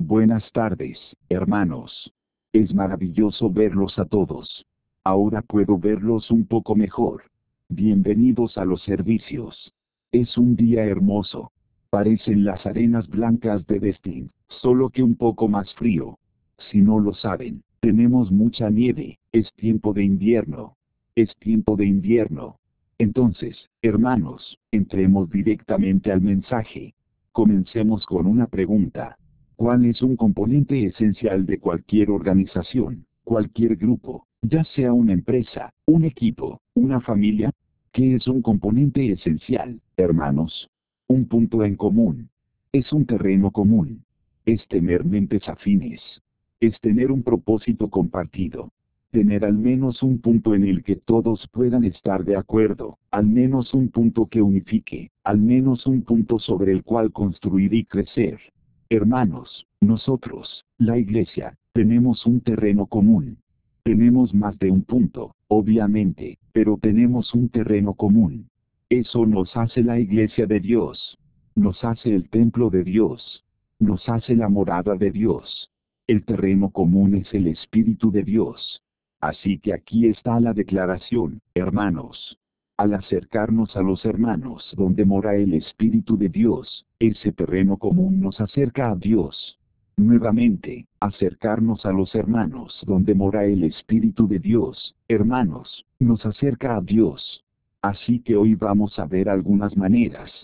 Buenas tardes, hermanos. Es maravilloso verlos a todos. Ahora puedo verlos un poco mejor. Bienvenidos a los servicios. Es un día hermoso. Parecen las arenas blancas de Destin, solo que un poco más frío. Si no lo saben, tenemos mucha nieve, es tiempo de invierno. Es tiempo de invierno. Entonces, hermanos, entremos directamente al mensaje. Comencemos con una pregunta. ¿Cuál es un componente esencial de cualquier organización, cualquier grupo, ya sea una empresa, un equipo, una familia? ¿Qué es un componente esencial, hermanos? Un punto en común. Es un terreno común. Es tener mentes afines. Es tener un propósito compartido. Tener al menos un punto en el que todos puedan estar de acuerdo, al menos un punto que unifique, al menos un punto sobre el cual construir y crecer. Hermanos, nosotros, la iglesia, tenemos un terreno común. Tenemos más de un punto, obviamente, pero tenemos un terreno común. Eso nos hace la iglesia de Dios. Nos hace el templo de Dios. Nos hace la morada de Dios. El terreno común es el Espíritu de Dios. Así que aquí está la declaración, hermanos. Al acercarnos a los hermanos donde mora el Espíritu de Dios, ese terreno común nos acerca a Dios. Nuevamente, acercarnos a los hermanos donde mora el Espíritu de Dios, hermanos, nos acerca a Dios. Así que hoy vamos a ver algunas maneras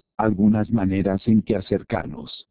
en que acercarnos,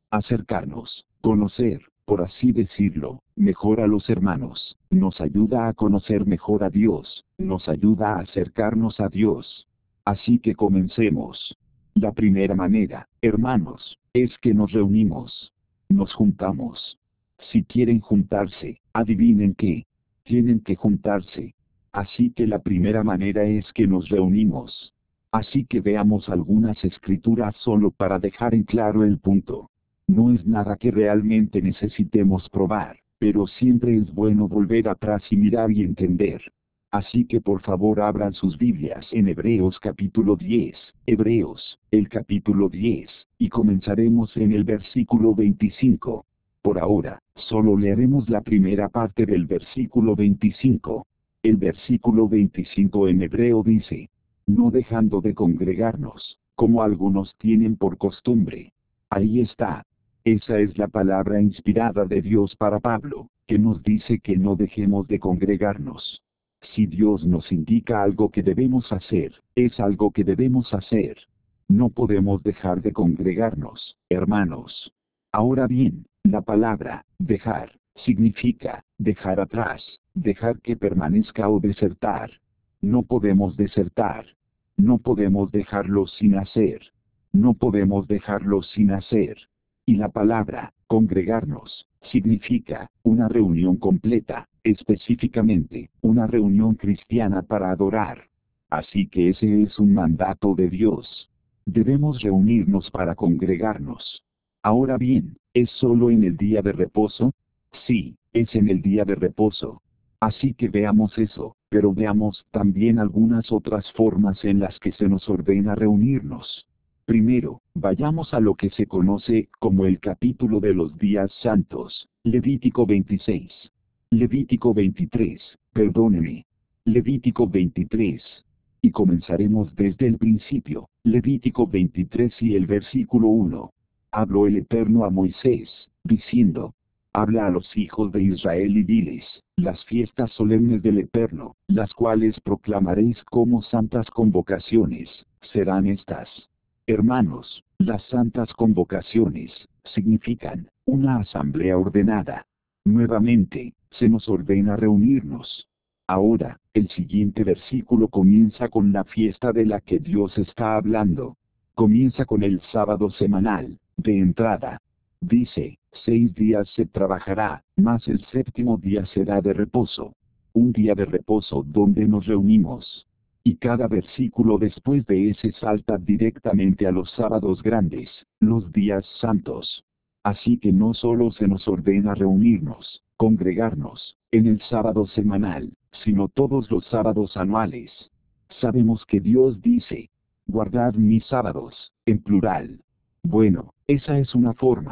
conocer, por así decirlo, mejor a los hermanos, nos ayuda a conocer mejor a Dios, nos ayuda a acercarnos a Dios. Así que comencemos. La primera manera, hermanos, es que nos reunimos. Nos juntamos. Si quieren juntarse, adivinen qué. Tienen que juntarse. Así que la primera manera es que nos reunimos. Así que veamos algunas escrituras solo para dejar en claro el punto. No es nada que realmente necesitemos probar, pero siempre es bueno volver atrás y mirar y entender. Así que por favor abran sus Biblias en Hebreos capítulo 10, Hebreos, el capítulo 10, y comenzaremos en el versículo 25. Por ahora, solo leeremos la primera parte del versículo 25. El versículo 25 en hebreo dice: no dejando de congregarnos, como algunos tienen por costumbre. Ahí está. Esa es la palabra inspirada de Dios para Pablo, que nos dice que no dejemos de congregarnos. Si Dios nos indica algo que debemos hacer, es algo que debemos hacer. No podemos dejar de congregarnos, hermanos. Ahora bien, la palabra, dejar, significa, dejar atrás, dejar que permanezca o desertar. No podemos desertar. No podemos dejarlo sin hacer. No podemos dejarlo sin hacer. Y la palabra, congregarnos, significa, una reunión completa, específicamente, una reunión cristiana para adorar. Así que ese es un mandato de Dios. Debemos reunirnos para congregarnos. Ahora bien, ¿es solo en el día de reposo? Sí, es en el día de reposo. Así que veamos eso, pero veamos también algunas otras formas en las que se nos ordena reunirnos. Primero, vayamos a lo que se conoce como el capítulo de los días santos, Levítico 26. Levítico 23, perdóneme. Levítico 23. Y comenzaremos desde el principio, Levítico 23 y el versículo 1. Habló el Eterno a Moisés, diciendo: habla a los hijos de Israel y diles, las fiestas solemnes del Eterno, las cuales proclamaréis como santas convocaciones, serán estas. Hermanos, las santas convocaciones, significan, una asamblea ordenada. Nuevamente, se nos ordena reunirnos. Ahora, el siguiente versículo comienza con la fiesta de la que Dios está hablando. Comienza con el sábado semanal, de entrada. Dice, 6 días se trabajará, mas el séptimo día será de reposo. Un día de reposo donde nos reunimos. Y cada versículo después de ese salta directamente a los sábados grandes, los días santos. Así que no solo se nos ordena reunirnos, congregarnos, en el sábado semanal, sino todos los sábados anuales. Sabemos que Dios dice: guardad mis sábados, en plural. Bueno, esa es una forma.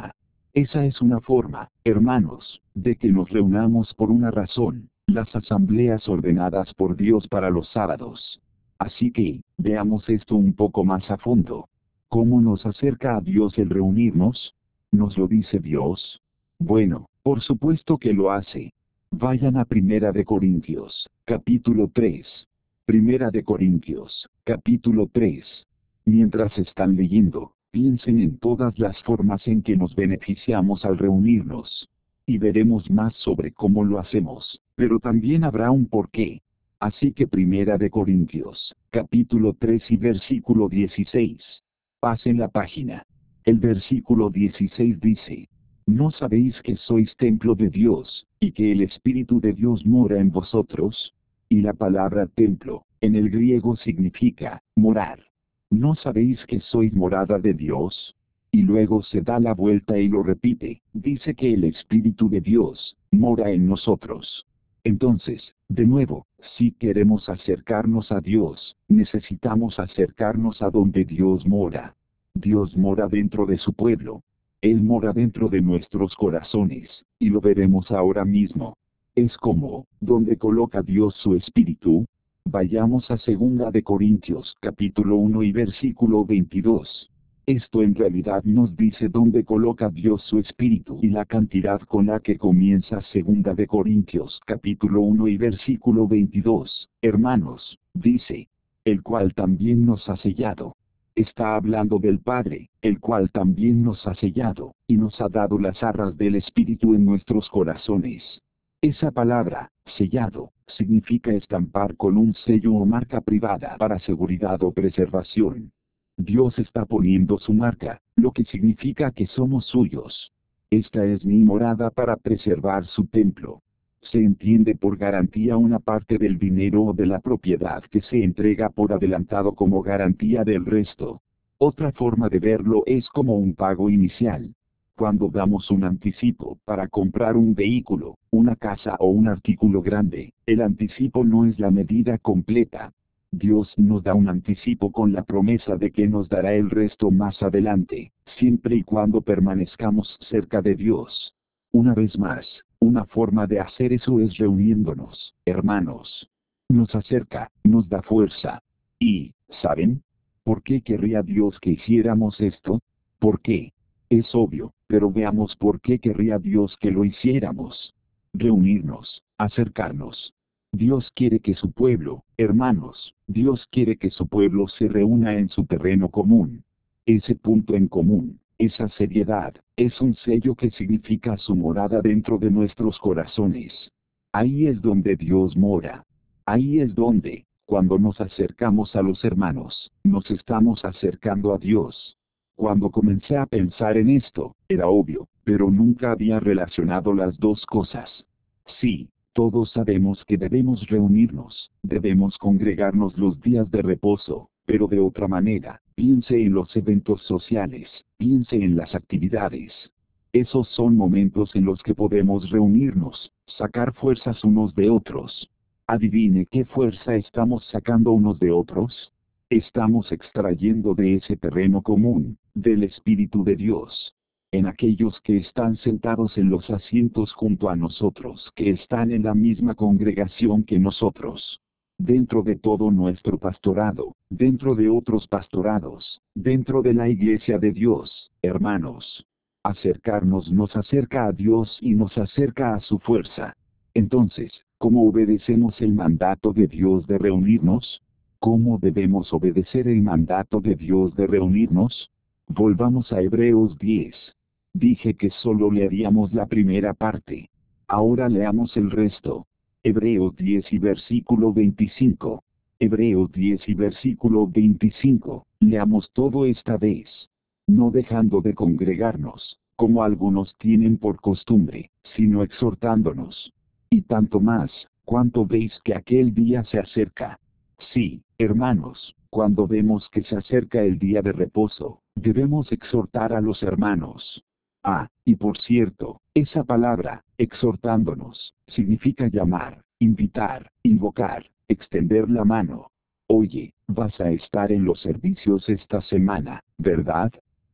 Esa es una forma, hermanos, de que nos reunamos por una razón, las asambleas ordenadas por Dios para los sábados. Así que, veamos esto un poco más a fondo. ¿Cómo nos acerca a Dios el reunirnos? ¿Nos lo dice Dios? Bueno, por supuesto que lo hace. Vayan a Primera de Corintios, capítulo 3. Primera de Corintios, capítulo 3. Mientras están leyendo, piensen en todas las formas en que nos beneficiamos al reunirnos. Y veremos más sobre cómo lo hacemos, pero también habrá un porqué. Así que Primera de Corintios, capítulo 3 y versículo 16. Pasen la página. El versículo 16 dice: ¿No sabéis que sois templo de Dios, y que el Espíritu de Dios mora en vosotros? Y la palabra templo, en el griego significa morar. ¿No sabéis que sois morada de Dios? Y luego se da la vuelta y lo repite, dice que el Espíritu de Dios mora en nosotros. Entonces, de nuevo, si queremos acercarnos a Dios, necesitamos acercarnos a donde Dios mora. Dios mora dentro de su pueblo. Él mora dentro de nuestros corazones, y lo veremos ahora mismo. Es como, ¿dónde coloca Dios su Espíritu? Vayamos a 2 de Corintios capítulo 1 y versículo 22. Esto en realidad nos dice dónde coloca Dios su Espíritu y la cantidad con la que comienza 2 de Corintios capítulo 1 y versículo 22. Hermanos, dice, el cual también nos ha sellado. Está hablando del Padre, el cual también nos ha sellado, y nos ha dado las arras del Espíritu en nuestros corazones. Esa palabra, sellado, significa estampar con un sello o marca privada para seguridad o preservación. Dios está poniendo su marca, lo que significa que somos suyos. Esta es mi morada para preservar su templo. Se entiende por garantía una parte del dinero o de la propiedad que se entrega por adelantado como garantía del resto. Otra forma de verlo es como un pago inicial. Cuando damos un anticipo para comprar un vehículo, una casa o un artículo grande, el anticipo no es la medida completa. Dios nos da un anticipo con la promesa de que nos dará el resto más adelante, siempre y cuando permanezcamos cerca de Dios. Una vez más, una forma de hacer eso es reuniéndonos, hermanos. Nos acerca, nos da fuerza. Y, ¿saben? ¿Por qué querría Dios que hiciéramos esto? ¿Por qué? Es obvio, pero veamos por qué querría Dios que lo hiciéramos. Reunirnos, acercarnos. Dios quiere que su pueblo, hermanos, Dios quiere que su pueblo se reúna en su terreno común. Ese punto en común, esa seriedad, es un sello que significa su morada dentro de nuestros corazones. Ahí es donde Dios mora. Ahí es donde, cuando nos acercamos a los hermanos, nos estamos acercando a Dios. Cuando comencé a pensar en esto, era obvio, pero nunca había relacionado las dos cosas. Sí, todos sabemos que debemos reunirnos, debemos congregarnos los días de reposo, pero de otra manera, piense en los eventos sociales, piense en las actividades. Esos son momentos en los que podemos reunirnos, sacar fuerzas unos de otros. Adivine qué fuerza estamos sacando unos de otros. Estamos extrayendo de ese terreno común, del Espíritu de Dios. En aquellos que están sentados en los asientos junto a nosotros, que están en la misma congregación que nosotros. Dentro de todo nuestro pastorado, dentro de otros pastorados, dentro de la iglesia de Dios, hermanos. Acercarnos nos acerca a Dios y nos acerca a su fuerza. Entonces, ¿cómo obedecemos el mandato de Dios de reunirnos? ¿Cómo debemos obedecer el mandato de Dios de reunirnos? Volvamos a Hebreos 10. Dije que solo leeríamos la primera parte. Ahora leamos el resto. Hebreos 10 y versículo 25. Hebreos 10 y versículo 25. Leamos todo esta vez. No dejando de congregarnos, como algunos tienen por costumbre, sino exhortándonos. Y tanto más, cuanto veis que aquel día se acerca. Sí, hermanos, cuando vemos que se acerca el día de reposo, debemos exhortar a los hermanos. Ah, y por cierto, esa palabra, exhortándonos, significa llamar, invitar, invocar, extender la mano. Oye, vas a estar en los servicios esta semana, ¿verdad?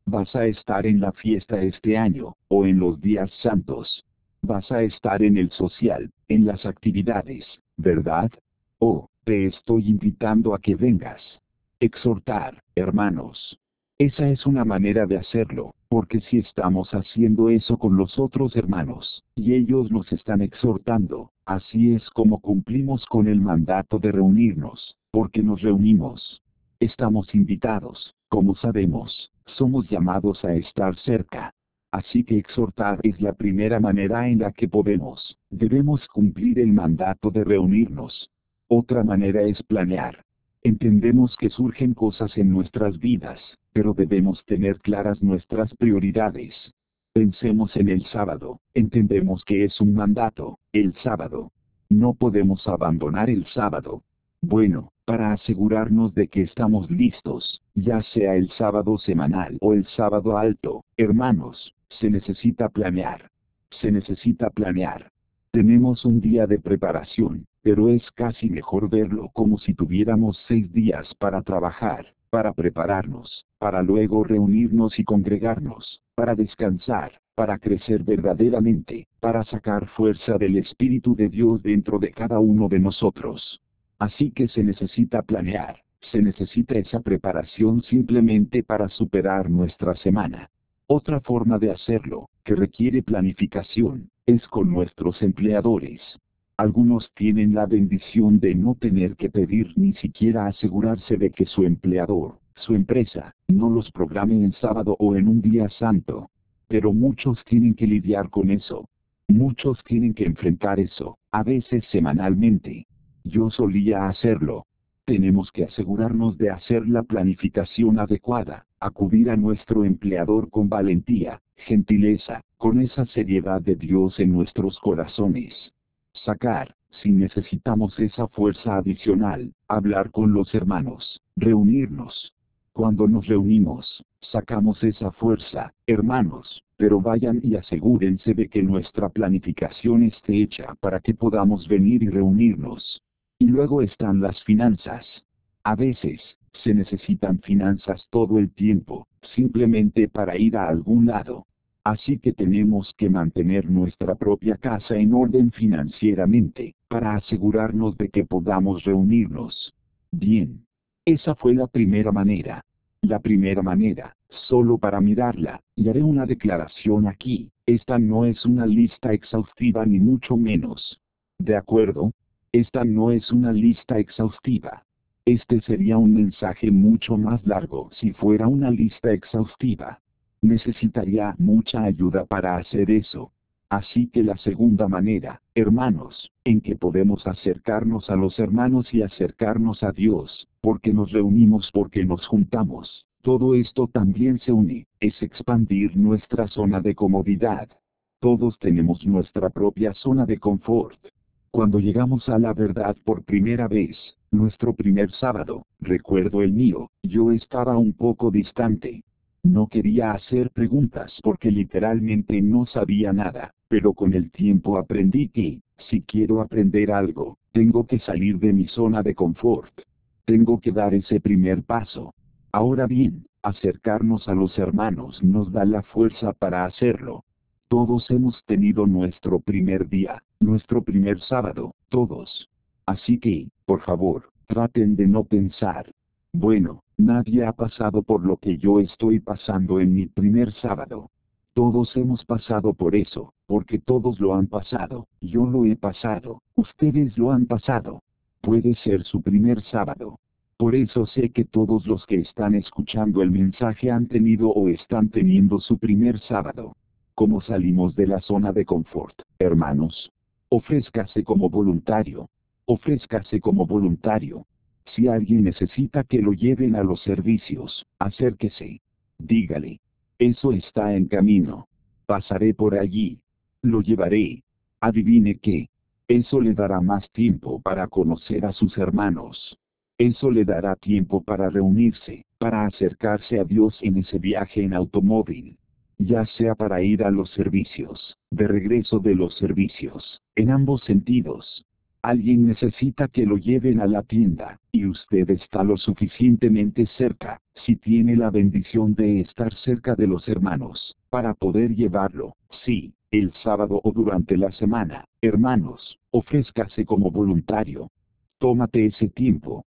Vas a estar en la fiesta este año, o en los días santos. Vas a estar en el social, en las actividades, ¿verdad? Oh, te estoy invitando a que vengas. Exhortar, hermanos. Esa es una manera de hacerlo, porque si estamos haciendo eso con los otros hermanos, y ellos nos están exhortando, así es como cumplimos con el mandato de reunirnos, porque nos reunimos. Estamos invitados, como sabemos, somos llamados a estar cerca. Así que exhortar es la primera manera en la que debemos cumplir el mandato de reunirnos. Otra manera es planear. Entendemos que surgen cosas en nuestras vidas, pero debemos tener claras nuestras prioridades. Pensemos en el sábado, entendemos que es un mandato, el sábado. No podemos abandonar el sábado. Bueno, para asegurarnos de que estamos listos, ya sea el sábado semanal o el sábado alto, hermanos, se necesita planear. Se necesita planear. Tenemos un día de preparación, pero es casi mejor verlo como si tuviéramos 6 días para trabajar, para prepararnos, para luego reunirnos y congregarnos, para descansar, para crecer verdaderamente, para sacar fuerza del Espíritu de Dios dentro de cada uno de nosotros. Así que se necesita planear, se necesita esa preparación simplemente para superar nuestra semana. Otra forma de hacerlo, que requiere planificación, es con nuestros empleadores. Algunos tienen la bendición de no tener que pedir ni siquiera asegurarse de que su empleador, su empresa, no los programe en sábado o en un día santo. Pero muchos tienen que lidiar con eso. Muchos tienen que enfrentar eso, a veces semanalmente. Yo solía hacerlo. Tenemos que asegurarnos de hacer la planificación adecuada, acudir a nuestro empleador con valentía, gentileza, con esa seriedad de Dios en nuestros corazones. Sacar, si necesitamos esa fuerza adicional, hablar con los hermanos, reunirnos. Cuando nos reunimos, sacamos esa fuerza, hermanos, pero vayan y asegúrense de que nuestra planificación esté hecha para que podamos venir y reunirnos. Y luego están las finanzas. A veces, se necesitan finanzas todo el tiempo, simplemente para ir a algún lado. Así que tenemos que mantener nuestra propia casa en orden financieramente, para asegurarnos de que podamos reunirnos. Bien. Esa fue la primera manera. La primera manera, solo para mirarla, y haré una declaración aquí, esta no es una lista exhaustiva ni mucho menos. ¿De acuerdo? Esta no es una lista exhaustiva. Este sería un mensaje mucho más largo si fuera una lista exhaustiva. Necesitaría mucha ayuda para hacer eso. Así que la segunda manera, hermanos, en que podemos acercarnos a los hermanos y acercarnos a Dios, porque nos reunimos, porque nos juntamos, todo esto también se une, es expandir nuestra zona de comodidad. Todos tenemos nuestra propia zona de confort. Cuando llegamos a la verdad por primera vez, nuestro primer sábado, recuerdo el mío, yo estaba un poco distante. No quería hacer preguntas porque literalmente no sabía nada, pero con el tiempo aprendí que, si quiero aprender algo, tengo que salir de mi zona de confort. Tengo que dar ese primer paso. Ahora bien, acercarnos a los hermanos nos da la fuerza para hacerlo. Todos hemos tenido nuestro primer día, nuestro primer sábado, todos. Así que, por favor, traten de no pensar. Bueno, nadie ha pasado por lo que yo estoy pasando en mi primer sábado. Todos hemos pasado por eso, porque todos lo han pasado, yo lo he pasado, ustedes lo han pasado. Puede ser su primer sábado. Por eso sé que todos los que están escuchando el mensaje han tenido o están teniendo su primer sábado. ¿Cómo salimos de la zona de confort, hermanos? Ofrézcase como voluntario. Ofrézcase como voluntario. Si alguien necesita que lo lleven a los servicios, acérquese. Dígale. Eso está en camino. Pasaré por allí. Lo llevaré. Adivine qué. Eso le dará más tiempo para conocer a sus hermanos. Eso le dará tiempo para reunirse, para acercarse a Dios en ese viaje en automóvil. Ya sea para ir a los servicios, de regreso de los servicios, en ambos sentidos. Alguien necesita que lo lleven a la tienda, y usted está lo suficientemente cerca, si tiene la bendición de estar cerca de los hermanos, para poder llevarlo, sí, el sábado o durante la semana. Hermanos, ofrézcase como voluntario. Tómate ese tiempo.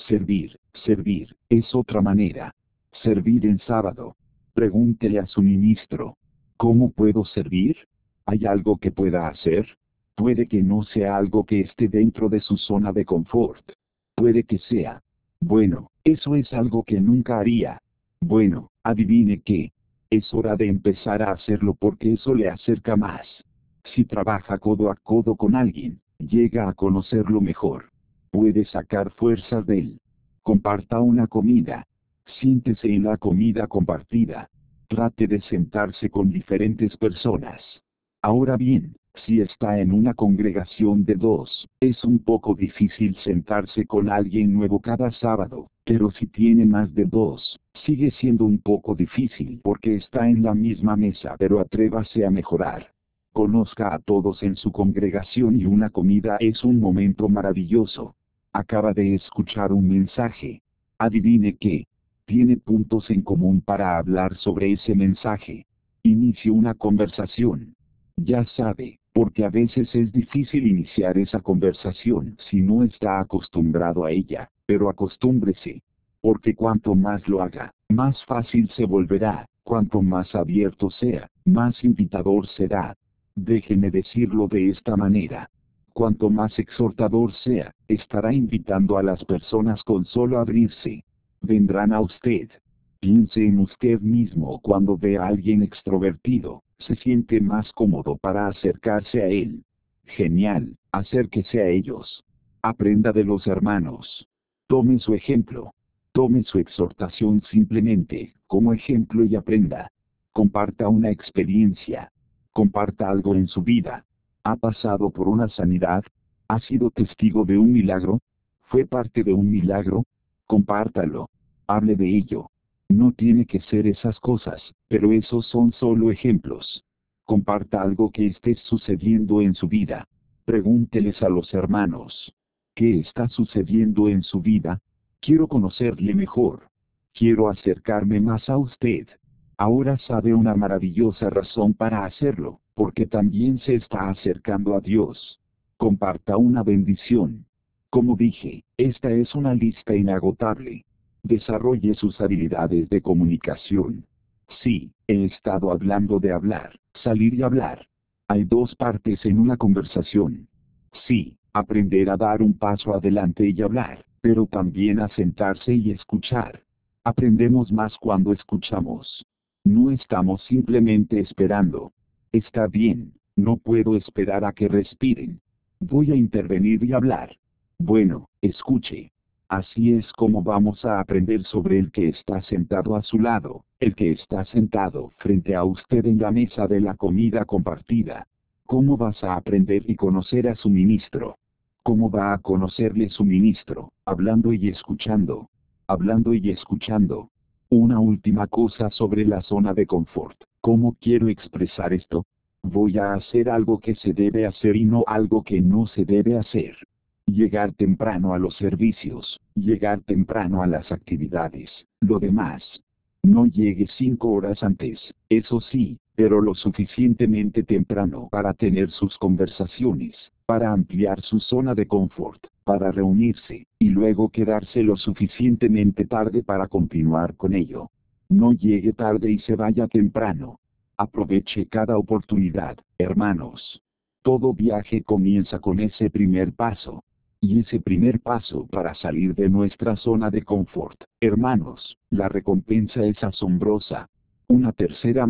Servir, es otra manera. Servir en sábado. Pregúntele a su ministro. ¿Cómo puedo servir? ¿Hay algo que pueda hacer? Puede que no sea algo que esté dentro de su zona de confort. Puede que sea. Bueno, eso es algo que nunca haría. Bueno, adivine qué. Es hora de empezar a hacerlo porque eso le acerca más. Si trabaja codo a codo con alguien, llega a conocerlo mejor. Puede sacar fuerzas de él. Comparta una comida. Siéntese en la comida compartida. Trate de sentarse con diferentes personas. Ahora bien, si está en una congregación de dos, es un poco difícil sentarse con alguien nuevo cada sábado, pero si tiene más de dos, sigue siendo un poco difícil porque está en la misma mesa, pero atrévase a mejorar. Conozca a todos en su congregación y una comida es un momento maravilloso. Acaba de escuchar un mensaje. Adivine qué. Tiene puntos en común para hablar sobre ese mensaje. Inicie una conversación. Ya sabe, porque a veces es difícil iniciar esa conversación si no está acostumbrado a ella, pero acostúmbrese. Porque cuanto más lo haga, más fácil se volverá, cuanto más abierto sea, más invitador será. Déjeme decirlo de esta manera. Cuanto más exhortador sea, estará invitando a las personas con solo abrirse. Vendrán a usted. Piense en usted mismo cuando ve a alguien extrovertido, se siente más cómodo para acercarse a él. Genial, acérquese a ellos. Aprenda de los hermanos. Tome su ejemplo. Tome su exhortación simplemente, como ejemplo y aprenda. Comparta una experiencia. Comparta algo en su vida. ¿Ha pasado por una sanidad? ¿Ha sido testigo de un milagro? ¿Fue parte de un milagro? Compártalo. Hable de ello. No tiene que ser esas cosas, pero esos son solo ejemplos. Comparta algo que esté sucediendo en su vida. Pregúnteles a los hermanos. ¿Qué está sucediendo en su vida? Quiero conocerle mejor. Quiero acercarme más a usted. Ahora sabe una maravillosa razón para hacerlo, porque también se está acercando a Dios. Comparta una bendición. Como dije, esta es una lista inagotable. Desarrolle sus habilidades de comunicación. Sí, he estado hablando de hablar, salir y hablar. Hay dos partes en una conversación. Sí, aprender a dar un paso adelante y hablar, pero también a sentarse y escuchar. Aprendemos más cuando escuchamos. No estamos simplemente esperando. Está bien, no puedo esperar a que respiren. Voy a intervenir y hablar. Bueno, escuche. Así es como vamos a aprender sobre el que está sentado a su lado, el que está sentado frente a usted en la mesa de la comida compartida. ¿Cómo vas a aprender y conocer a su ministro? ¿Cómo va a conocerle su ministro? Hablando y escuchando. Hablando y escuchando. Una última cosa sobre la zona de confort. ¿Cómo quiero expresar esto? Voy a hacer algo que se debe hacer y no algo que no se debe hacer. Llegar temprano a los servicios, llegar temprano a las actividades, lo demás. No llegue 5 horas antes, eso sí, pero lo suficientemente temprano para tener sus conversaciones, para ampliar su zona de confort, para reunirse, y luego quedarse lo suficientemente tarde para continuar con ello. No llegue tarde y se vaya temprano. Aproveche cada oportunidad, hermanos. Todo viaje comienza con ese primer paso. Y ese primer paso para salir de nuestra zona de confort, hermanos, la recompensa es asombrosa. Una tercera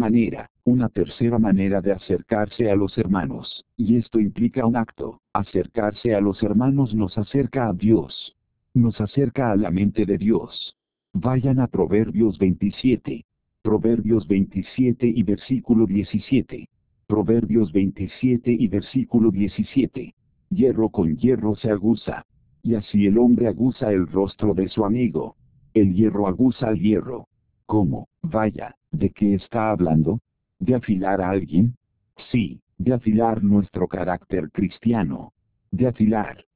manera de acercarse a los hermanos, y esto implica un acto. Acercarse a los hermanos nos acerca a Dios. Nos acerca a la mente de Dios. Vayan a Proverbios 27. Proverbios 27 y versículo 17. Proverbios 27 y versículo 17. Hierro con hierro se aguza. Y así el hombre aguza el rostro de su amigo. El hierro aguza al hierro. ¿Cómo? Vaya, ¿de qué está hablando? ¿De afilar a alguien? Sí, de afilar nuestro carácter cristiano. De afilar,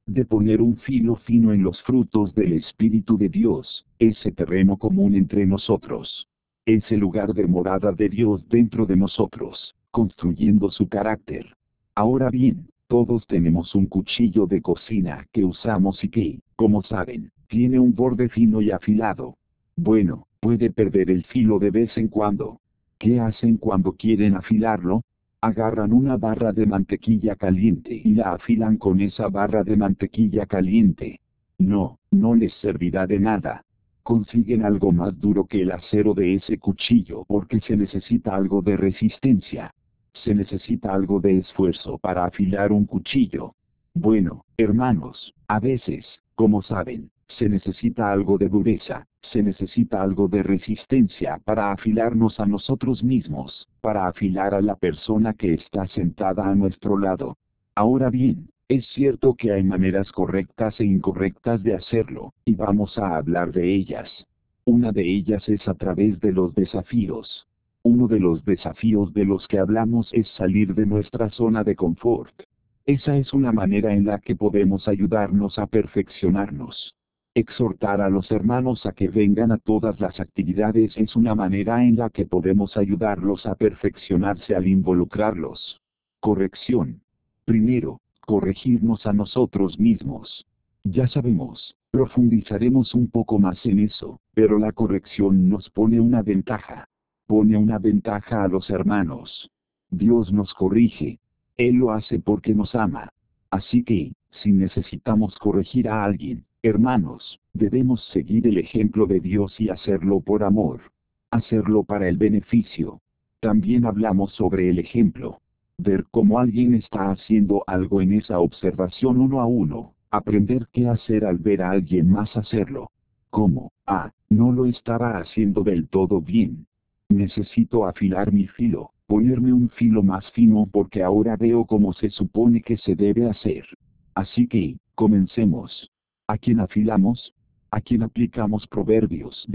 de poner un filo fino en los frutos del Espíritu de Dios, ese terreno común entre nosotros. Ese lugar de morada de Dios dentro de nosotros, construyendo su carácter. Ahora bien, todos tenemos un cuchillo de cocina que usamos y que, como saben, tiene un borde fino y afilado. Bueno, puede perder el filo de vez en cuando. ¿Qué hacen cuando quieren afilarlo? Agarran una barra de mantequilla caliente y la afilan con esa barra de mantequilla caliente. No, no les servirá de nada. Consiguen algo más duro que el acero de ese cuchillo porque se necesita algo de resistencia. Se necesita algo de esfuerzo para afilar un cuchillo. Bueno, hermanos, a veces, como saben, se necesita algo de dureza, se necesita algo de resistencia para afilarnos a nosotros mismos, para afilar a la persona que está sentada a nuestro lado. Ahora bien, es cierto que hay maneras correctas e incorrectas de hacerlo, y vamos a hablar de ellas. Una de ellas es a través de los desafíos. Uno de los desafíos de los que hablamos es salir de nuestra zona de confort. Esa es una manera en la que podemos ayudarnos a perfeccionarnos. Exhortar a los hermanos a que vengan a todas las actividades es una manera en la que podemos ayudarlos a perfeccionarse al involucrarlos. Corrección. Primero, corregirnos a nosotros mismos. Ya sabemos, profundizaremos un poco más en eso, pero la corrección nos pone una ventaja. Pone una ventaja a los hermanos. Dios nos corrige. Él lo hace porque nos ama. Así que, si necesitamos corregir a alguien, hermanos, debemos seguir el ejemplo de Dios y hacerlo por amor. Hacerlo para el beneficio. También hablamos sobre el ejemplo. Ver cómo alguien está haciendo algo en esa observación uno a uno. Aprender qué hacer al ver a alguien más hacerlo. ¿Cómo? No lo estaba haciendo del todo bien. Necesito afilar mi filo, ponerme un filo más fino porque ahora veo cómo se supone que se debe hacer. Así que, comencemos. ¿A quién afilamos? ¿A quién aplicamos Proverbios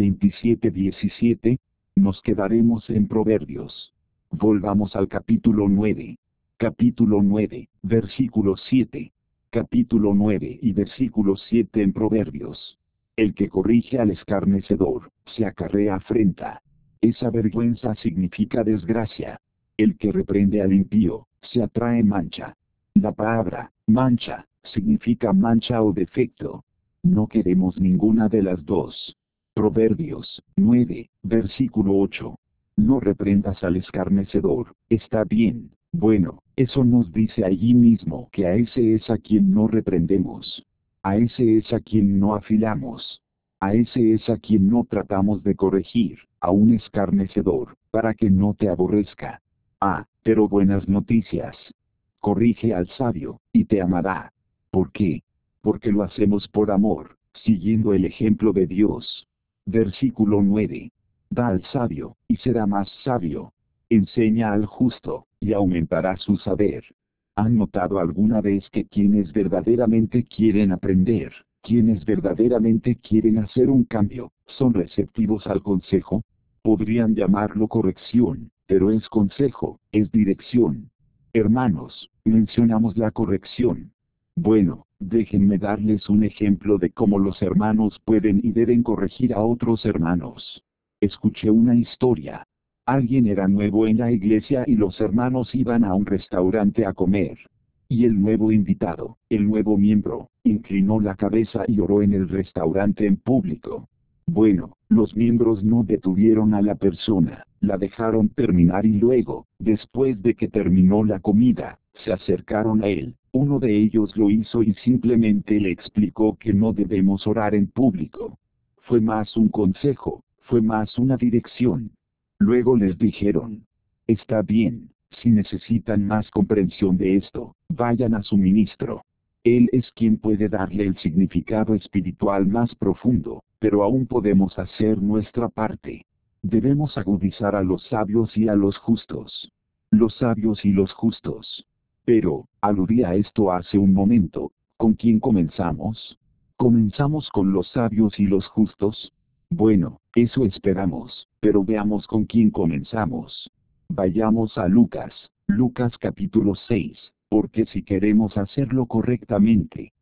27:17? Nos quedaremos en Proverbios. Volvamos al capítulo 9. Capítulo 9, versículo 7. Capítulo 9 y versículo 7 en Proverbios. El que corrige al escarnecedor, se acarrea afrenta. Esa vergüenza significa desgracia. El que reprende al impío, se atrae mancha. La palabra, mancha, significa mancha o defecto. No queremos ninguna de las dos. Proverbios 9, versículo 8. No reprendas al escarnecedor, está bien. Bueno, eso nos dice allí mismo que a ese es a quien no reprendemos. A ese es a quien no afilamos. A ese es a quien no tratamos de corregir, a un escarnecedor, para que no te aborrezca. Pero buenas noticias. Corrige al sabio, y te amará. ¿Por qué? Porque lo hacemos por amor, siguiendo el ejemplo de Dios. Versículo 9. Da al sabio, y será más sabio. Enseña al justo, y aumentará su saber. ¿Han notado alguna vez que quienes verdaderamente quieren aprender, quienes verdaderamente quieren hacer un cambio, son receptivos al consejo? Podrían llamarlo corrección, pero es consejo, es dirección. Hermanos, mencionamos la corrección. Bueno, déjenme darles un ejemplo de cómo los hermanos pueden y deben corregir a otros hermanos. Escuché una historia. Alguien era nuevo en la iglesia y los hermanos iban a un restaurante a comer. Y el nuevo invitado, el nuevo miembro, inclinó la cabeza y oró en el restaurante en público. Bueno, los miembros no detuvieron a la persona, la dejaron terminar y luego, después de que terminó la comida, se acercaron a él. Uno de ellos lo hizo y simplemente le explicó que no debemos orar en público. Fue más un consejo, fue más una dirección. Luego les dijeron, está bien, si necesitan más comprensión de esto, vayan a su ministro. Él es quien puede darle el significado espiritual más profundo, pero aún podemos hacer nuestra parte. Debemos agudizar a los sabios y a los justos. Los sabios y los justos. Pero, aludí a esto hace un momento, ¿con quién comenzamos? ¿Comenzamos con los sabios y los justos? Bueno, eso esperamos, pero veamos con quién comenzamos. Vayamos a Lucas, Lucas capítulo 6, porque si queremos hacerlo correctamente,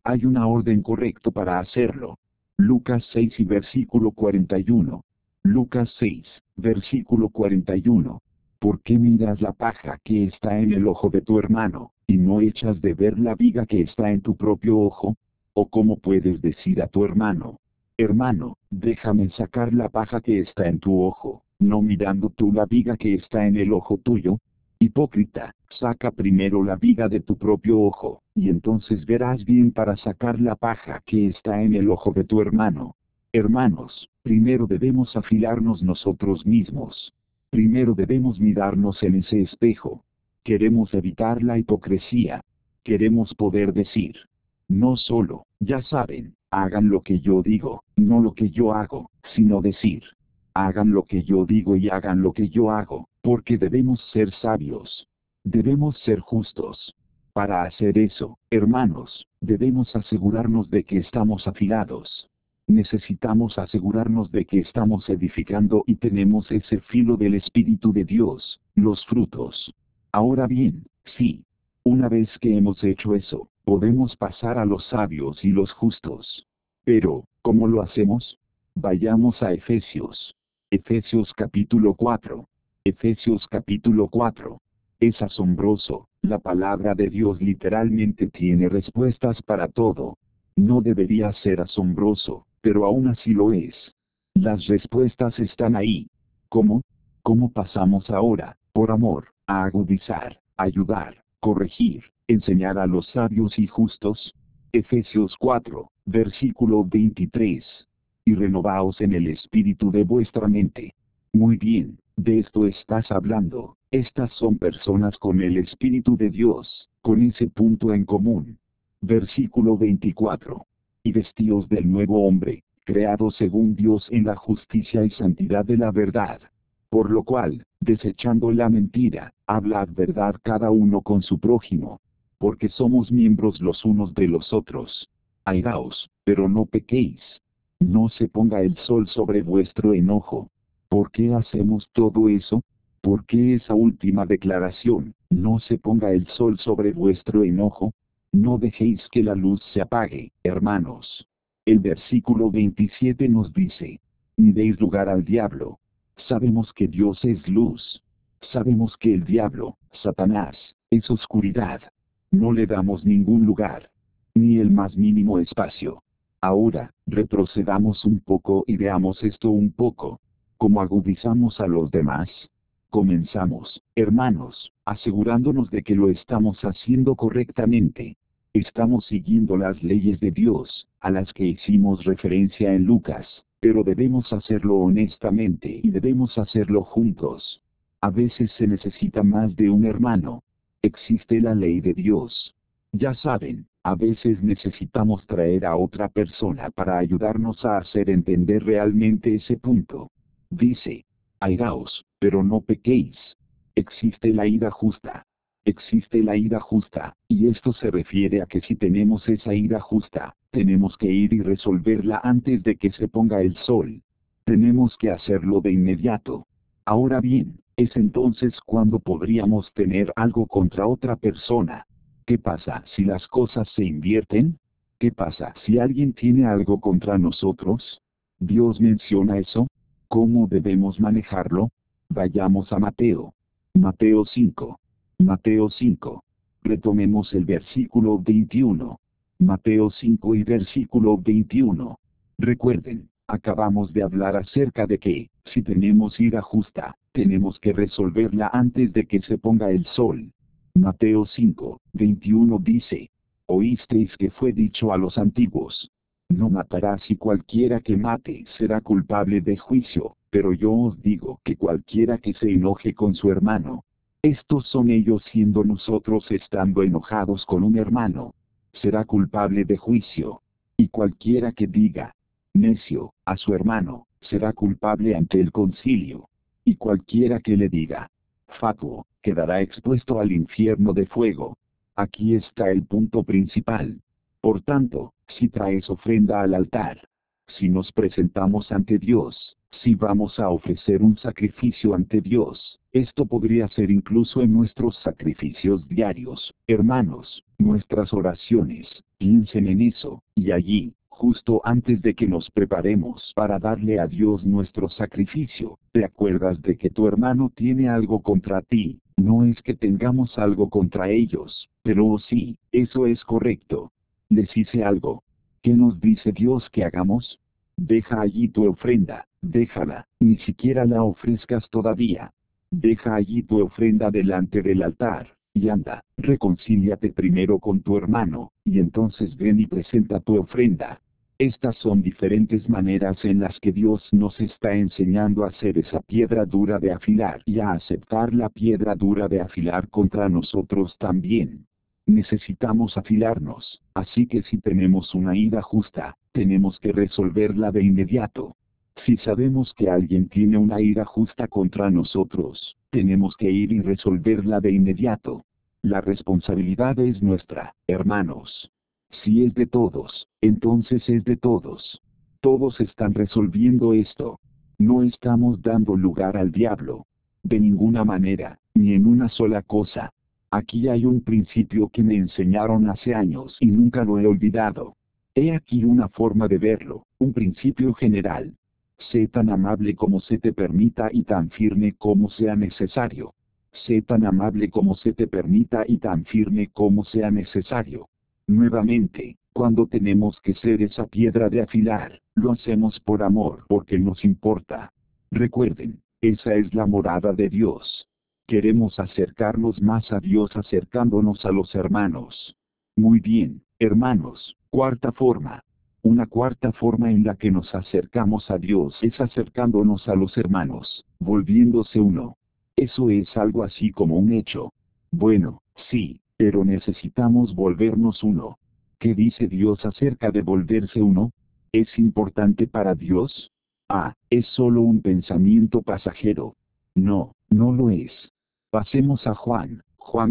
Hay una orden correcta para hacerlo. Lucas 6 y versículo 41. Lucas 6, versículo 41. ¿Por qué miras la paja que está en el ojo de tu hermano, y no echas de ver la viga que está en tu propio ojo? ¿O cómo puedes decir a tu hermano: hermano, déjame sacar la paja que está en tu ojo, no mirando tú la viga que está en el ojo tuyo? Hipócrita, saca primero la viga de tu propio ojo, y entonces verás bien para sacar la paja que está en el ojo de tu hermano. Hermanos, primero debemos afilarnos nosotros mismos. Primero debemos mirarnos en ese espejo. Queremos evitar la hipocresía. Queremos poder decir: no solo, ya saben, hagan lo que yo digo, no lo que yo hago, sino decir: hagan lo que yo digo y hagan lo que yo hago, porque debemos ser sabios. Debemos ser justos. Para hacer eso, hermanos, debemos asegurarnos de que estamos afilados. Necesitamos asegurarnos de que estamos edificando y tenemos ese filo del Espíritu de Dios, los frutos. Ahora bien, sí. Una vez que hemos hecho eso, podemos pasar a los sabios y los justos. Pero, ¿cómo lo hacemos? Vayamos a Efesios. Efesios capítulo 4. Efesios capítulo 4. Es asombroso, la palabra de Dios literalmente tiene respuestas para todo. No debería ser asombroso, pero aún así lo es. Las respuestas están ahí. ¿Cómo? ¿Cómo pasamos ahora, por amor, a agudizar, ayudar, corregir, enseñar a los sabios y justos? Efesios 4, versículo 23. Y renovaos en el espíritu de vuestra mente. Muy bien, de esto estás hablando. Estas son personas con el Espíritu de Dios, con ese punto en común. Versículo 24. Y vestíos del nuevo hombre, creado según Dios en la justicia y santidad de la verdad. Por lo cual, desechando la mentira, hablad verdad cada uno con su prójimo. Porque somos miembros los unos de los otros. Airaos, pero no pequéis. No se ponga el sol sobre vuestro enojo. ¿Por qué hacemos todo eso? ¿Por qué esa última declaración: no se ponga el sol sobre vuestro enojo? No dejéis que la luz se apague, hermanos. El versículo 27 nos dice: ni deis lugar al diablo. Sabemos que Dios es luz. Sabemos que el diablo, Satanás, es oscuridad. No le damos ningún lugar, ni el más mínimo espacio. Ahora, retrocedamos un poco y veamos esto un poco. ¿Cómo agudizamos a los demás? Comenzamos, hermanos, asegurándonos de que lo estamos haciendo correctamente. Estamos siguiendo las leyes de Dios, a las que hicimos referencia en Lucas, pero debemos hacerlo honestamente y debemos hacerlo juntos. A veces se necesita más de un hermano. Existe la ley de Dios. Ya saben, a veces necesitamos traer a otra persona para ayudarnos a hacer entender realmente ese punto. Dice: airaos, pero no pequéis. Existe la ira justa. Existe la ira justa, y esto se refiere a que si tenemos esa ira justa, tenemos que ir y resolverla antes de que se ponga el sol. Tenemos que hacerlo de inmediato. Ahora bien, es entonces cuando podríamos tener algo contra otra persona. ¿Qué pasa si las cosas se invierten? ¿Qué pasa si alguien tiene algo contra nosotros? ¿Dios menciona eso? ¿Cómo debemos manejarlo? Vayamos a Mateo. Mateo 5. Mateo 5. Retomemos el versículo 21. Mateo 5 y versículo 21. Recuerden, acabamos de hablar acerca de que, si tenemos ira justa, tenemos que resolverla antes de que se ponga el sol. Mateo 5, 21 dice: oísteis que fue dicho a los antiguos: no matarás, y cualquiera que mate será culpable de juicio, pero yo os digo que cualquiera que se enoje con su hermano, estos son ellos siendo nosotros estando enojados con un hermano, será culpable de juicio. Y cualquiera que diga necio a su hermano, será culpable ante el concilio. Y cualquiera que le diga fatuo, quedará expuesto al infierno de fuego. Aquí está el punto principal. Por tanto, si traes ofrenda al altar, si nos presentamos ante Dios, Si vamos a ofrecer un sacrificio ante Dios, esto podría ser incluso en nuestros sacrificios diarios, hermanos, nuestras oraciones, piensen en eso, y allí, justo antes de que nos preparemos para darle a Dios nuestro sacrificio, ¿te acuerdas de que tu hermano tiene algo contra ti? No es que tengamos algo contra ellos, pero sí, eso es correcto. Les hice algo. ¿Qué nos dice Dios que hagamos? Deja allí tu ofrenda, déjala, ni siquiera la ofrezcas todavía. Deja allí tu ofrenda delante del altar, y anda, reconcíliate primero con tu hermano, y entonces ven y presenta tu ofrenda. Estas son diferentes maneras en las que Dios nos está enseñando a hacer esa piedra dura de afilar y a aceptar la piedra dura de afilar contra nosotros también. Necesitamos afilarnos, así que si tenemos una ira justa, tenemos que resolverla de inmediato. Si sabemos que alguien tiene una ira justa contra nosotros, tenemos que ir y resolverla de inmediato. La responsabilidad es nuestra, hermanos. Si es de todos, entonces es de todos. Todos están resolviendo esto. No estamos dando lugar al diablo. De ninguna manera, ni en una sola cosa. Aquí hay un principio que me enseñaron hace años y nunca lo he olvidado. He aquí una forma de verlo, un principio general. Sé tan amable como se te permita y tan firme como sea necesario. Sé tan amable como se te permita y tan firme como sea necesario. Nuevamente, cuando tenemos que ser esa piedra de afilar, lo hacemos por amor porque nos importa. Recuerden, esa es la morada de Dios. Queremos acercarnos más a Dios acercándonos a los hermanos. Muy bien, hermanos, cuarta forma. Una cuarta forma en la que nos acercamos a Dios es acercándonos a los hermanos, volviéndose uno. Eso es algo así como un hecho. Bueno, sí, pero necesitamos volvernos uno. ¿Qué dice Dios acerca de volverse uno? ¿Es importante para Dios? Ah, es solo un pensamiento pasajero. No, no lo es. Pasemos a Juan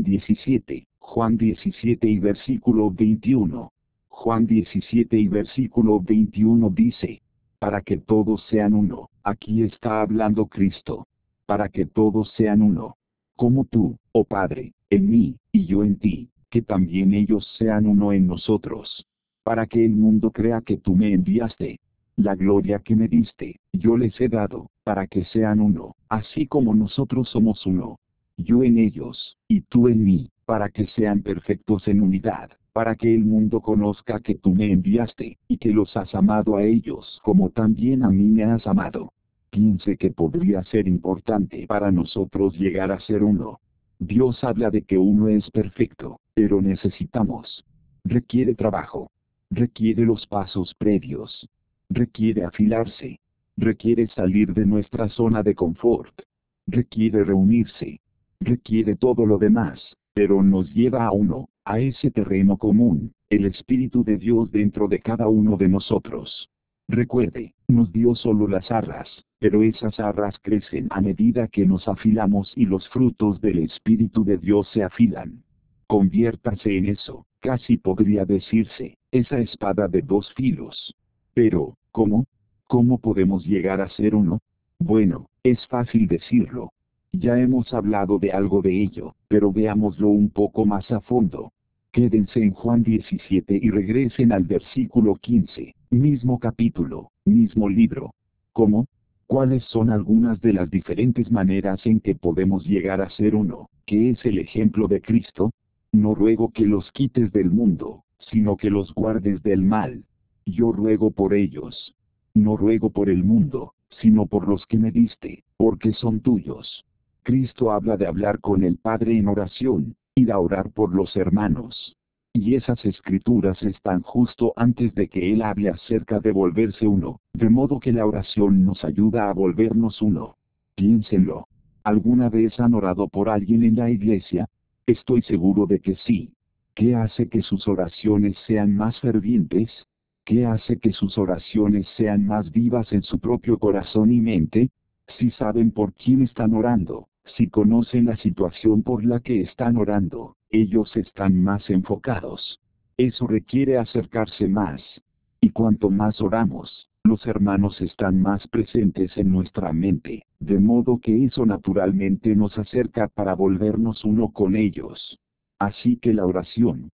17 y versículo 21. Juan 17 y versículo 21 dice, para que todos sean uno, aquí está hablando Cristo. Para que todos sean uno. Como tú, oh Padre, en mí, y yo en ti, que también ellos sean uno en nosotros. Para que el mundo crea que tú me enviaste. La gloria que me diste, yo les he dado, para que sean uno, así como nosotros somos uno. Yo en ellos, y tú en mí, para que sean perfectos en unidad, para que el mundo conozca que tú me enviaste, y que los has amado a ellos como también a mí me has amado. Piense que podría ser importante para nosotros llegar a ser uno. Dios habla de que uno es perfecto, pero necesitamos. Requiere trabajo. Requiere los pasos previos. Requiere afilarse. Requiere salir de nuestra zona de confort. Requiere reunirse. Requiere todo lo demás, pero nos lleva a uno, a ese terreno común, el Espíritu de Dios dentro de cada uno de nosotros. Recuerde, nos dio solo las arras, pero esas arras crecen a medida que nos afilamos y los frutos del Espíritu de Dios se afilan. Conviértase en eso, casi podría decirse, esa espada de dos filos. Pero, ¿cómo? ¿Cómo podemos llegar a ser uno? Bueno, es fácil decirlo. Ya hemos hablado de algo de ello, pero veámoslo un poco más a fondo. Quédense en Juan 17 y regresen al versículo 15, mismo capítulo, mismo libro. ¿Cómo? ¿Cuáles son algunas de las diferentes maneras en que podemos llegar a ser uno, que es el ejemplo de Cristo? No ruego que los quites del mundo, sino que los guardes del mal. Yo ruego por ellos. No ruego por el mundo, sino por los que me diste, porque son tuyos. Cristo habla de hablar con el Padre en oración, ir a orar por los hermanos. Y esas escrituras están justo antes de que Él hable acerca de volverse uno, de modo que la oración nos ayuda a volvernos uno. Piénsenlo. ¿Alguna vez han orado por alguien en la iglesia? Estoy seguro de que sí. ¿Qué hace que sus oraciones sean más fervientes? ¿Qué hace que sus oraciones sean más vivas en su propio corazón y mente? Si saben por quién están orando, si conocen la situación por la que están orando, ellos están más enfocados. Eso requiere acercarse más. Y cuanto más oramos, Los hermanos están más presentes en nuestra mente, de modo que eso naturalmente nos acerca para volvernos uno con ellos. Así que la oración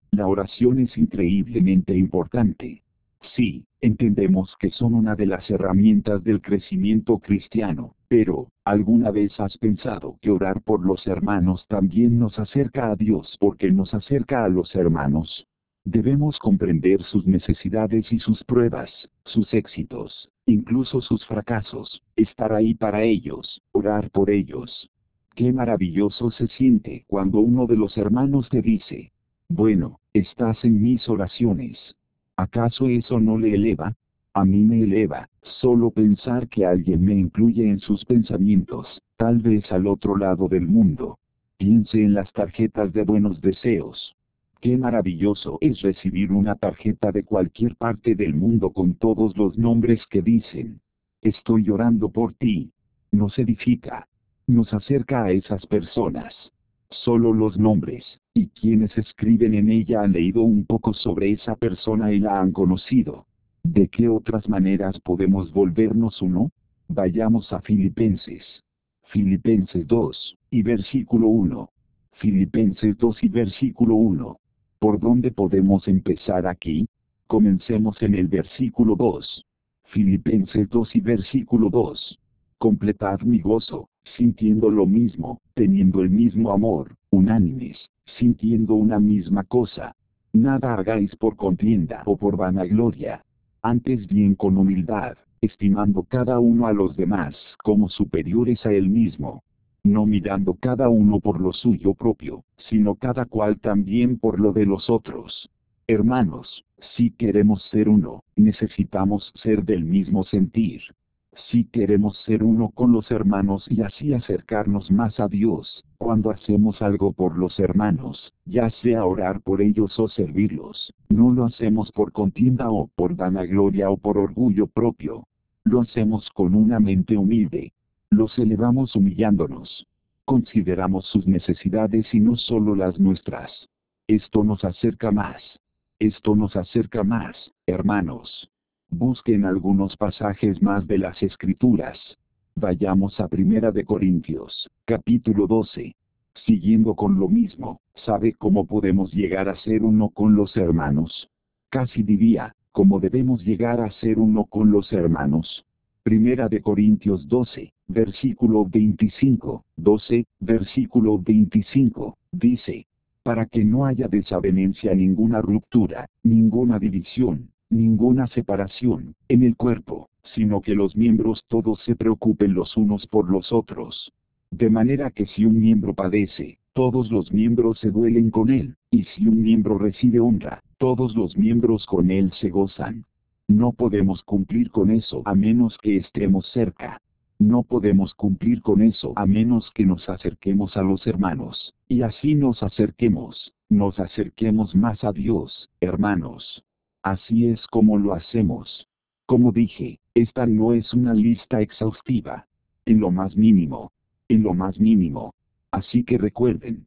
es increíblemente importante. Sí, entendemos que son una de las herramientas del crecimiento cristiano, pero, ¿alguna vez has pensado que orar por los hermanos también nos acerca a Dios porque nos acerca a los hermanos? Debemos comprender sus necesidades y sus pruebas, sus éxitos, incluso sus fracasos, estar ahí para ellos, orar por ellos. Qué maravilloso se siente cuando uno de los hermanos te dice, bueno, estás en mis oraciones. ¿Acaso eso no le eleva? A mí me eleva, solo pensar que alguien me incluye en sus pensamientos, tal vez al otro lado del mundo. Piense en las tarjetas de buenos deseos. Qué maravilloso es recibir una tarjeta de cualquier parte del mundo con todos los nombres que dicen, estoy orando por ti. Nos edifica. Nos acerca a esas personas. Solo los nombres, y quienes escriben en ella han leído un poco sobre esa persona y la han conocido. ¿De qué otras maneras podemos volvernos uno? Vayamos a Filipenses. Filipenses 2, y versículo 1. Filipenses 2 y versículo 1. ¿Por dónde podemos empezar aquí? Comencemos en el versículo 2. Filipenses 2 y versículo 2. Completad mi gozo, sintiendo lo mismo, teniendo el mismo amor, unánimes, sintiendo una misma cosa. Nada hagáis por contienda o por vanagloria. Antes bien con humildad, estimando cada uno a los demás como superiores a él mismo. No mirando cada uno por lo suyo propio, sino cada cual también por lo de los otros. Hermanos, si queremos ser uno, necesitamos ser del mismo sentir. Si queremos ser uno con los hermanos y así acercarnos más a Dios, cuando hacemos algo por los hermanos, ya sea orar por ellos o servirlos, no lo hacemos por contienda o por vanagloria o por orgullo propio. Lo hacemos con una mente humilde. Los elevamos humillándonos. Consideramos sus necesidades y no solo las nuestras. Esto nos acerca más. Esto nos acerca más, hermanos. Busquen algunos pasajes más de las Escrituras. Vayamos a 1 de Corintios, capítulo 12. Siguiendo con lo mismo, ¿sabe cómo podemos llegar a ser uno con los hermanos? Casi diría, ¿cómo debemos llegar a ser uno con los hermanos? 1 de Corintios 12, versículo 25, 12, versículo 25, dice, para que no haya desavenencia, ninguna ruptura, ninguna división, ninguna separación, en el cuerpo, sino que los miembros todos se preocupen los unos por los otros. De manera que si un miembro padece, todos los miembros se duelen con él, y si un miembro recibe honra, todos los miembros con él se gozan. No podemos cumplir con eso a menos que estemos cerca. No podemos cumplir con eso a menos que nos acerquemos a los hermanos, y así nos acerquemos más a Dios, hermanos. Así es como lo hacemos. Como dije, esta no es una lista exhaustiva. En lo más mínimo. En lo más mínimo. Así que recuerden,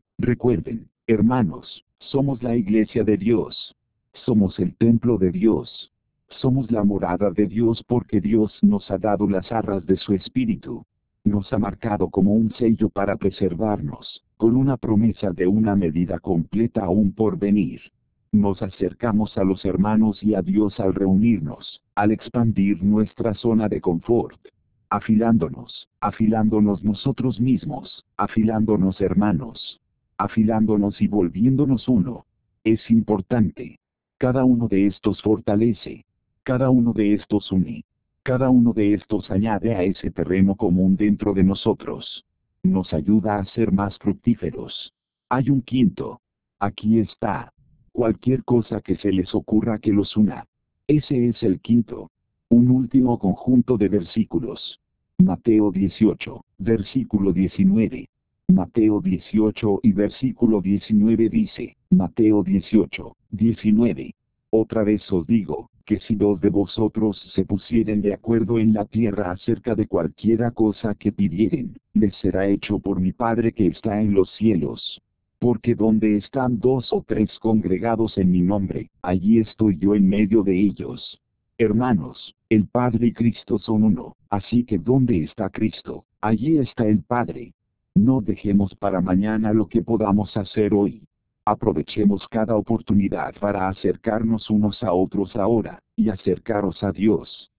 hermanos, somos la iglesia de Dios. Somos el templo de Dios. Somos la morada de Dios porque Dios nos ha dado las arras de su Espíritu. Nos ha marcado como un sello para preservarnos, con una promesa de una medida completa aún por venir. Nos acercamos a los hermanos y a Dios al reunirnos, al expandir nuestra zona de confort. Afilándonos nosotros mismos, afilándonos hermanos. Afilándonos y volviéndonos uno. Es importante. Cada uno de estos fortalece. Cada uno de estos une. Cada uno de estos añade a ese terreno común dentro de nosotros. Nos ayuda a ser más fructíferos. Hay un quinto. Aquí está. Cualquier cosa que se les ocurra que los una. Ese es el quinto. Un último conjunto de versículos. Mateo 18, versículo 19. Mateo 18 y versículo 19 dice, Mateo 18, 19. Otra vez os digo, que si dos de vosotros se pusieren de acuerdo en la tierra acerca de cualquiera cosa que pidieren, les será hecho por mi Padre que está en los cielos. Porque donde están dos o tres congregados en mi nombre, allí estoy yo en medio de ellos. Hermanos, el Padre y Cristo son uno, así que ¿dónde está Cristo? Allí está el Padre. No dejemos para mañana lo que podamos hacer hoy. Aprovechemos cada oportunidad para acercarnos unos a otros ahora, y acercaros a Dios.